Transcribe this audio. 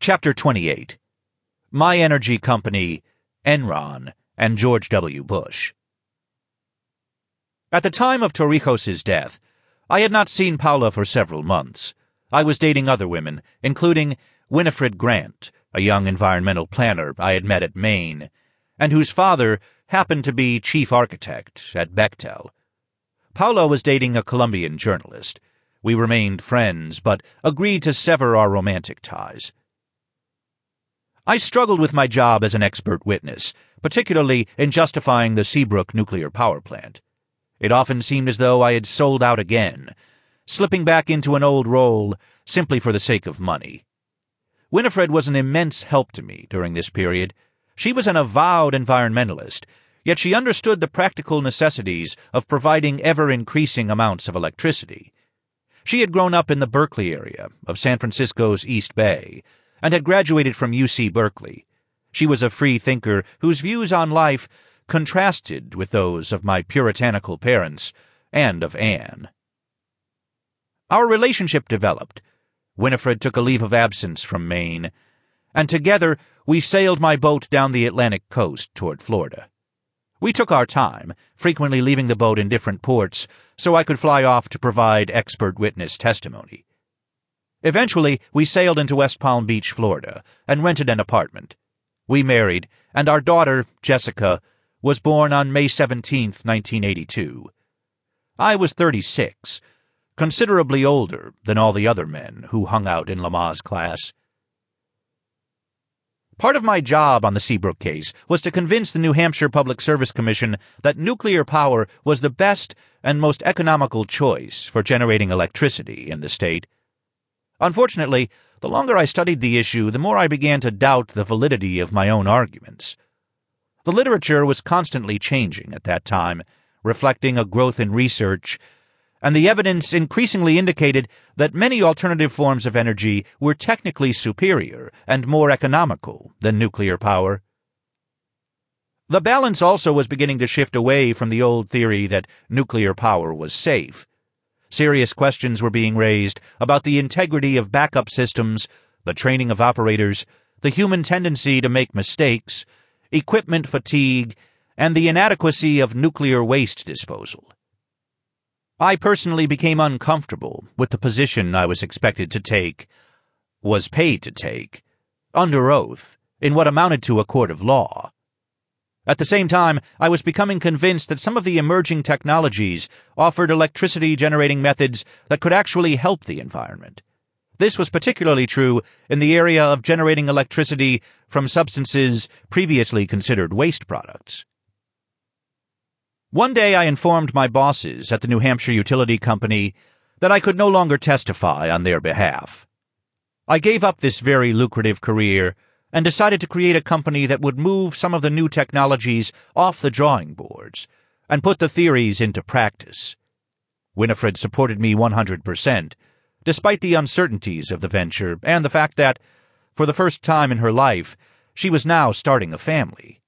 Chapter 28. My Energy Company, Enron, and George W. Bush. At the time of Torrijos' death, I had not seen Paula for several months. I was dating other women, including Winifred Grant, a young environmental planner I had met at Maine, and whose father happened to be chief architect at Bechtel. Paula was dating a Colombian journalist. We remained friends, but agreed to sever our romantic ties. I struggled with my job as an expert witness, particularly in justifying the Seabrook nuclear power plant. It often seemed as though I had sold out again, slipping back into an old role simply for the sake of money. Winifred was an immense help to me during this period. She was an avowed environmentalist, yet she understood the practical necessities of providing ever-increasing amounts of electricity. She had grown up in the Berkeley area of San Francisco's East Bay, and had graduated from UC Berkeley. She was a free thinker whose views on life contrasted with those of my puritanical parents and of Anne. Our relationship developed. Winifred took a leave of absence from Maine, and together we sailed my boat down the Atlantic coast toward Florida. We took our time, frequently leaving the boat in different ports so I could fly off to provide expert witness testimony. Eventually, we sailed into West Palm Beach, Florida, and rented an apartment. We married, and our daughter, Jessica, was born on May 17, 1982. I was 36, considerably older than all the other men who hung out in Lama's class. Part of my job on the Seabrook case was to convince the New Hampshire Public Service Commission that nuclear power was the best and most economical choice for generating electricity in the state. Unfortunately, the longer I studied the issue, the more I began to doubt the validity of my own arguments. The literature was constantly changing at that time, reflecting a growth in research, and the evidence increasingly indicated that many alternative forms of energy were technically superior and more economical than nuclear power. The balance also was beginning to shift away from the old theory that nuclear power was safe. Serious questions were being raised about the integrity of backup systems, the training of operators, the human tendency to make mistakes, equipment fatigue, and the inadequacy of nuclear waste disposal. I personally became uncomfortable with the position I was expected to take, was paid to take, under oath, in what amounted to a court of law. At the same time, I was becoming convinced that some of the emerging technologies offered electricity-generating methods that could actually help the environment. This was particularly true in the area of generating electricity from substances previously considered waste products. One day I informed my bosses at the New Hampshire Utility Company that I could no longer testify on their behalf. I gave up this very lucrative career and decided to create a company that would move some of the new technologies off the drawing boards and put the theories into practice. Winifred supported me 100%, despite the uncertainties of the venture and the fact that, for the first time in her life, she was now starting a family.